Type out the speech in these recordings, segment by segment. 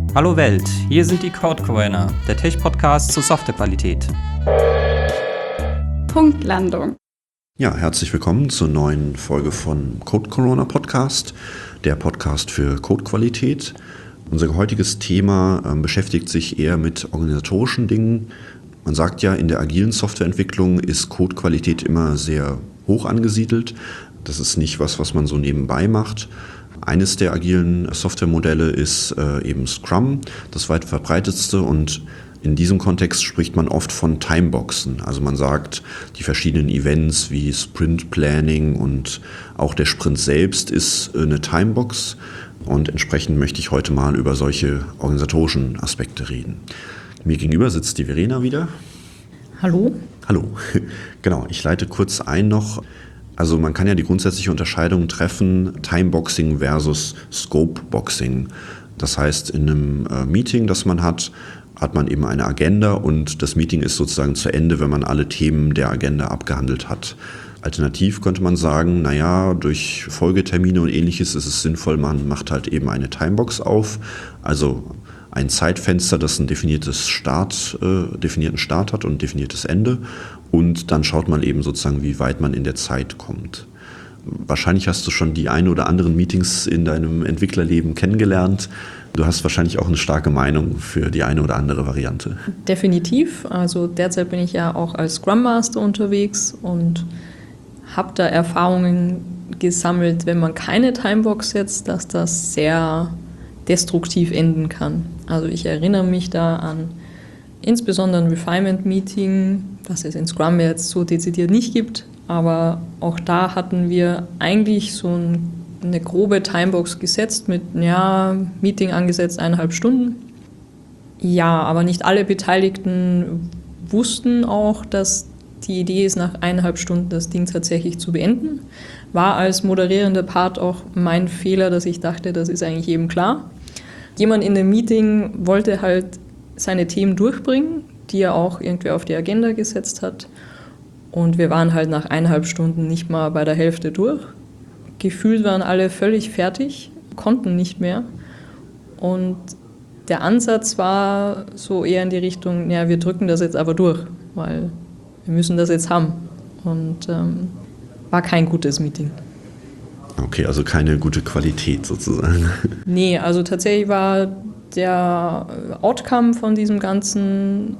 Hallo Welt, hier sind die Code Corner, der Tech-Podcast zur Softwarequalität. Punktlandung. Ja, herzlich willkommen zur neuen Folge von Code Corona Podcast, der Podcast für Codequalität. Unser heutiges Thema beschäftigt sich eher mit organisatorischen Dingen. Man sagt ja, in der agilen Softwareentwicklung ist Codequalität immer sehr hoch angesiedelt. Das ist nicht was man so nebenbei macht. Eines der agilen Softwaremodelle ist eben Scrum, das weit verbreitetste, und in diesem Kontext spricht man oft von Timeboxen. Also man sagt, die verschiedenen Events wie Sprint Planning und auch der Sprint selbst ist eine Timebox, und entsprechend möchte ich heute mal über solche organisatorischen Aspekte reden. Mir gegenüber sitzt die Verena wieder. Hallo. Hallo. Genau, ich leite kurz ein noch. Also man kann ja die grundsätzliche Unterscheidung treffen, Timeboxing versus Scopeboxing. Das heißt, in einem Meeting, das man hat man eben eine Agenda, und das Meeting ist sozusagen zu Ende, wenn man alle Themen der Agenda abgehandelt hat. Alternativ könnte man sagen, durch Folgetermine und Ähnliches ist es sinnvoll, man macht halt eben eine Timebox auf, also ein Zeitfenster, das einen definierten Start hat und ein definiertes Ende, und dann schaut man eben sozusagen, wie weit man in der Zeit kommt. Wahrscheinlich hast du schon die ein oder anderen Meetings in deinem Entwicklerleben kennengelernt. Du hast wahrscheinlich auch eine starke Meinung für die eine oder andere Variante. Definitiv. Also derzeit bin ich ja auch als Scrum Master unterwegs und habe da Erfahrungen gesammelt, wenn man keine Timebox setzt, dass das sehr destruktiv enden kann. Also ich erinnere mich da an insbesondere ein Refinement-Meeting, das es in Scrum jetzt so dezidiert nicht gibt, aber auch da hatten wir eigentlich so eine grobe Timebox gesetzt mit, Meeting angesetzt 1,5 Stunden. Ja, aber nicht alle Beteiligten wussten auch, dass die Idee ist, nach 1,5 Stunden das Ding tatsächlich zu beenden. War als moderierender Part auch mein Fehler, dass ich dachte, das ist eigentlich jedem klar. Jemand in dem Meeting wollte halt seine Themen durchbringen, die er auch irgendwie auf die Agenda gesetzt hat. Und wir waren halt nach 1,5 Stunden nicht mal bei der Hälfte durch. Gefühlt waren alle völlig fertig, konnten nicht mehr. Und der Ansatz war so eher in die Richtung, wir drücken das jetzt aber durch, weil wir müssen das jetzt haben. Und war kein gutes Meeting. Okay, also keine gute Qualität sozusagen. Nee, also tatsächlich war der Outcome von diesem Ganzen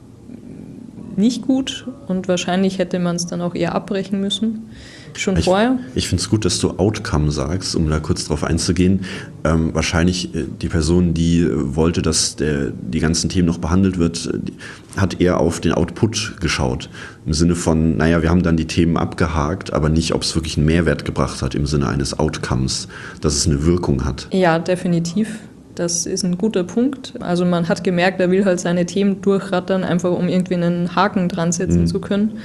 nicht gut, und wahrscheinlich hätte man es dann auch eher abbrechen müssen, schon vorher. Ich finde es gut, dass du Outcome sagst, um da kurz drauf einzugehen. Wahrscheinlich die Person, die wollte, dass die ganzen Themen noch behandelt wird, hat eher auf den Output geschaut. Im Sinne von, wir haben dann die Themen abgehakt, aber nicht, ob es wirklich einen Mehrwert gebracht hat im Sinne eines Outcomes, dass es eine Wirkung hat. Ja, definitiv. Das ist ein guter Punkt. Also man hat gemerkt, er will halt seine Themen durchrattern, einfach um irgendwie einen Haken dran setzen zu können.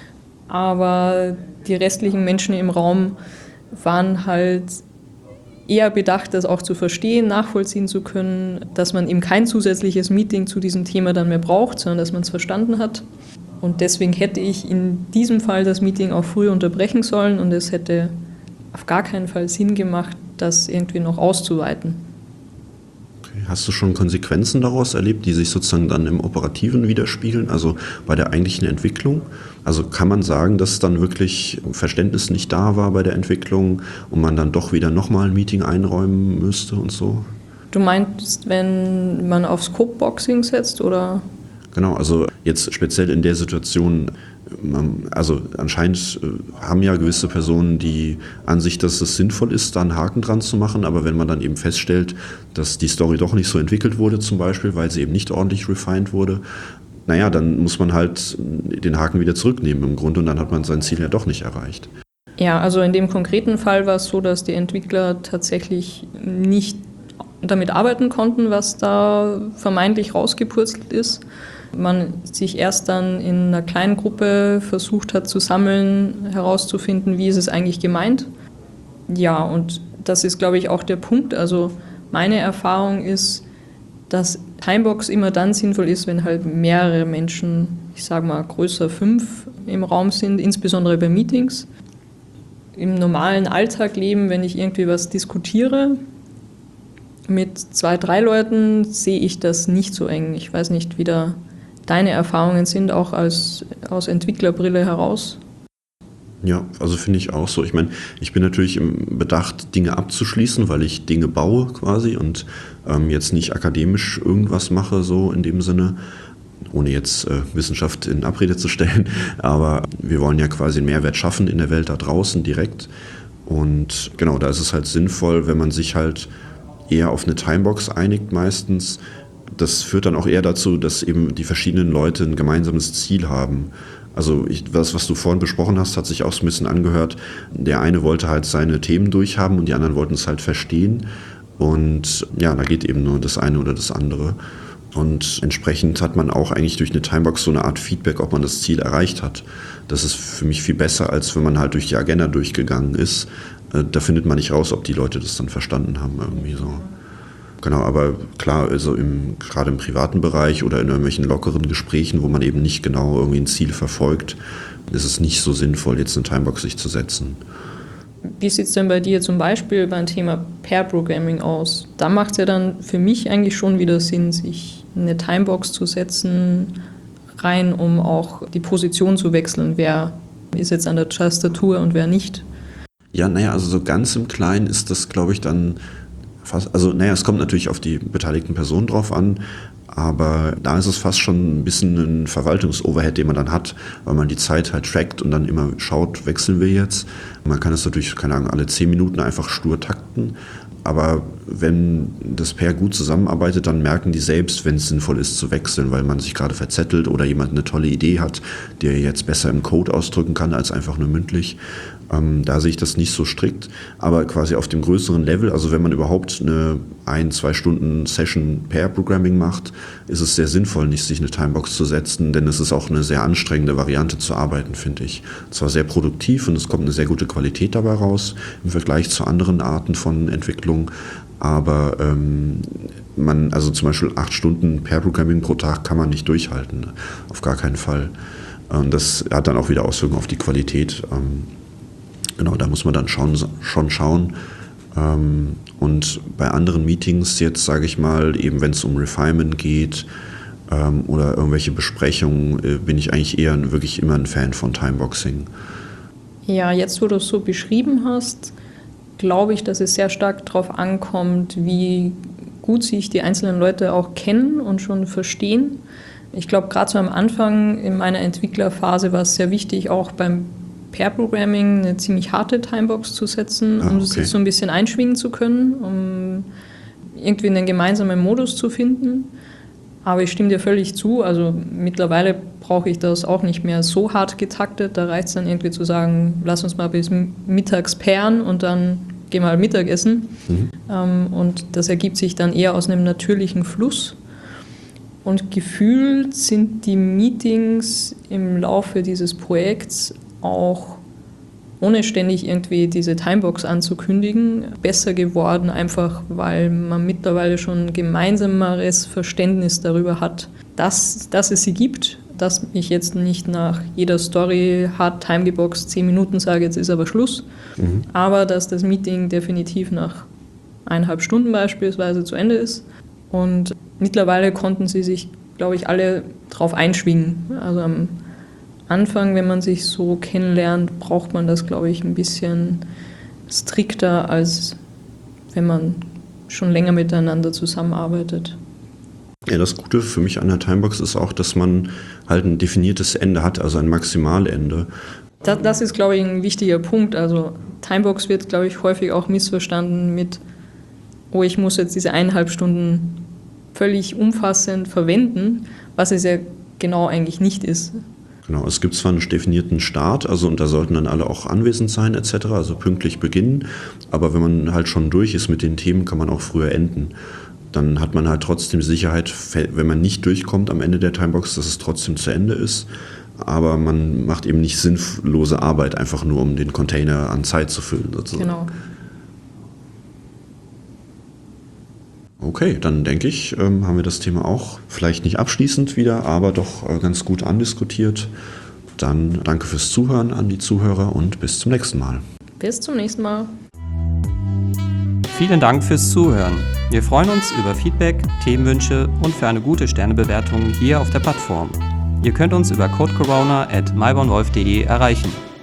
Aber die restlichen Menschen im Raum waren halt eher bedacht, das auch zu verstehen, nachvollziehen zu können, dass man eben kein zusätzliches Meeting zu diesem Thema dann mehr braucht, sondern dass man es verstanden hat. Und deswegen hätte ich in diesem Fall das Meeting auch früh unterbrechen sollen, und es hätte auf gar keinen Fall Sinn gemacht, das irgendwie noch auszuweiten. Hast du schon Konsequenzen daraus erlebt, die sich sozusagen dann im Operativen widerspiegeln, also bei der eigentlichen Entwicklung? Also kann man sagen, dass dann wirklich Verständnis nicht da war bei der Entwicklung und man dann doch wieder nochmal ein Meeting einräumen müsste und so? Du meinst, wenn man auf Scopeboxing setzt, oder? Genau, also jetzt speziell in der Situation, also anscheinend haben ja gewisse Personen die Ansicht, dass es sinnvoll ist, da einen Haken dran zu machen, aber wenn man dann eben feststellt, dass die Story doch nicht so entwickelt wurde zum Beispiel, weil sie eben nicht ordentlich refined wurde, dann muss man halt den Haken wieder zurücknehmen im Grunde, und dann hat man sein Ziel ja doch nicht erreicht. Ja, also in dem konkreten Fall war es so, dass die Entwickler tatsächlich nicht damit arbeiten konnten, was da vermeintlich rausgepurzelt ist. Man sich erst dann in einer kleinen Gruppe versucht hat zu sammeln, herauszufinden, wie ist es eigentlich gemeint. Ja, und das ist, glaube ich, auch der Punkt. Also meine Erfahrung ist, dass Timebox immer dann sinnvoll ist, wenn halt mehrere Menschen, ich sage mal größer 5 im Raum sind, insbesondere bei Meetings. Im normalen Alltagleben, wenn ich irgendwie was diskutiere, Mit 2, 3 Leuten sehe ich das nicht so eng. Ich weiß nicht, wie da deine Erfahrungen sind, auch aus Entwicklerbrille heraus. Ja, also finde ich auch so. Ich meine, ich bin natürlich im Bedacht, Dinge abzuschließen, weil ich Dinge baue quasi und jetzt nicht akademisch irgendwas mache, so in dem Sinne, ohne jetzt Wissenschaft in Abrede zu stellen. Aber wir wollen ja quasi einen Mehrwert schaffen in der Welt da draußen direkt. Und genau, da ist es halt sinnvoll, wenn man sich halt eher auf eine Timebox einigt meistens. Das führt dann auch eher dazu, dass eben die verschiedenen Leute ein gemeinsames Ziel haben. Also was du vorhin besprochen hast, hat sich auch so ein bisschen angehört. Der eine wollte halt seine Themen durchhaben und die anderen wollten es halt verstehen. Und ja, da geht eben nur das eine oder das andere. Und entsprechend hat man auch eigentlich durch eine Timebox so eine Art Feedback, ob man das Ziel erreicht hat. Das ist für mich viel besser, als wenn man halt durch die Agenda durchgegangen ist. Da findet man nicht raus, ob die Leute das dann verstanden haben irgendwie so. Genau, aber klar, also gerade im privaten Bereich oder in irgendwelchen lockeren Gesprächen, wo man eben nicht genau irgendwie ein Ziel verfolgt, ist es nicht so sinnvoll, jetzt eine Timebox sich zu setzen. Wie sieht es denn bei dir zum Beispiel beim Thema Pair-Programming aus? Da macht es ja dann für mich eigentlich schon wieder Sinn, sich eine Timebox zu setzen, rein, um auch die Position zu wechseln. Wer ist jetzt an der Tastatur und wer nicht? Ja, also so ganz im Kleinen ist das, glaube ich, dann fast, es kommt natürlich auf die beteiligten Personen drauf an, aber da ist es fast schon ein bisschen ein Verwaltungsoverhead, den man dann hat, weil man die Zeit halt trackt und dann immer schaut, wechseln wir jetzt. Man kann es natürlich, keine Ahnung, alle 10 Minuten einfach stur takten, aber wenn das Pair gut zusammenarbeitet, dann merken die selbst, wenn es sinnvoll ist zu wechseln, weil man sich gerade verzettelt oder jemand eine tolle Idee hat, die er jetzt besser im Code ausdrücken kann als einfach nur mündlich. Da sehe ich das nicht so strikt, aber quasi auf dem größeren Level, also wenn man überhaupt eine 1-2 Stunden Session Pair-Programming macht, ist es sehr sinnvoll, nicht sich eine Timebox zu setzen, denn es ist auch eine sehr anstrengende Variante zu arbeiten, finde ich. Zwar sehr produktiv und es kommt eine sehr gute Qualität dabei raus im Vergleich zu anderen Arten von Entwicklung, aber also zum Beispiel 8 Stunden Pair-Programming pro Tag kann man nicht durchhalten, auf gar keinen Fall. Das hat dann auch wieder Auswirkungen auf die Qualität. Genau, da muss man dann schon schauen. Und bei anderen Meetings jetzt, sage ich mal, eben wenn es um Refinement geht oder irgendwelche Besprechungen, bin ich eigentlich eher wirklich immer ein Fan von Timeboxing. Ja, jetzt wo du es so beschrieben hast, glaube ich, dass es sehr stark darauf ankommt, wie gut sich die einzelnen Leute auch kennen und schon verstehen. Ich glaube, gerade so am Anfang in meiner Entwicklerphase war es sehr wichtig, auch beim Pair-Programming eine ziemlich harte Timebox zu setzen, um sich so ein bisschen einschwingen zu können, um irgendwie einen gemeinsamen Modus zu finden. Aber ich stimme dir völlig zu, also mittlerweile brauche ich das auch nicht mehr so hart getaktet. Da reicht es dann irgendwie zu sagen, lass uns mal bis mittags pairen und dann gehen wir halt Mittagessen. Und das ergibt sich dann eher aus einem natürlichen Fluss. Und gefühlt sind die Meetings im Laufe dieses Projekts auch, ohne ständig irgendwie diese Timebox anzukündigen, besser geworden, einfach weil man mittlerweile schon ein gemeinsameres Verständnis darüber hat, dass es sie gibt, dass ich jetzt nicht nach jeder Story hart timegeboxt 10 Minuten sage, jetzt ist aber Schluss, aber dass das Meeting definitiv nach 1,5 Stunden beispielsweise zu Ende ist. Und mittlerweile konnten sie sich, glaube ich, alle drauf einschwingen. Also am Anfang, wenn man sich so kennenlernt, braucht man das, glaube ich, ein bisschen strikter, als wenn man schon länger miteinander zusammenarbeitet. Ja, das Gute für mich an der Timebox ist auch, dass man halt ein definiertes Ende hat, also ein Maximalende. Das ist, glaube ich, ein wichtiger Punkt. Also Timebox wird, glaube ich, häufig auch missverstanden mit, oh, ich muss jetzt diese 1,5 Stunden völlig umfassend verwenden, was es ja genau eigentlich nicht ist. Genau, es gibt zwar einen definierten Start, also und da sollten dann alle auch anwesend sein etc., also pünktlich beginnen, aber wenn man halt schon durch ist mit den Themen, kann man auch früher enden. Dann hat man halt trotzdem Sicherheit, wenn man nicht durchkommt am Ende der Timebox, dass es trotzdem zu Ende ist, aber man macht eben nicht sinnlose Arbeit, einfach nur um den Container an Zeit zu füllen sozusagen. Genau. Okay, dann denke ich, haben wir das Thema auch vielleicht nicht abschließend wieder, aber doch ganz gut andiskutiert. Dann danke fürs Zuhören an die Zuhörer und bis zum nächsten Mal. Bis zum nächsten Mal. Vielen Dank fürs Zuhören. Wir freuen uns über Feedback, Themenwünsche und für eine gute Sternebewertung hier auf der Plattform. Ihr könnt uns über codecorona@mybornwolf.de erreichen.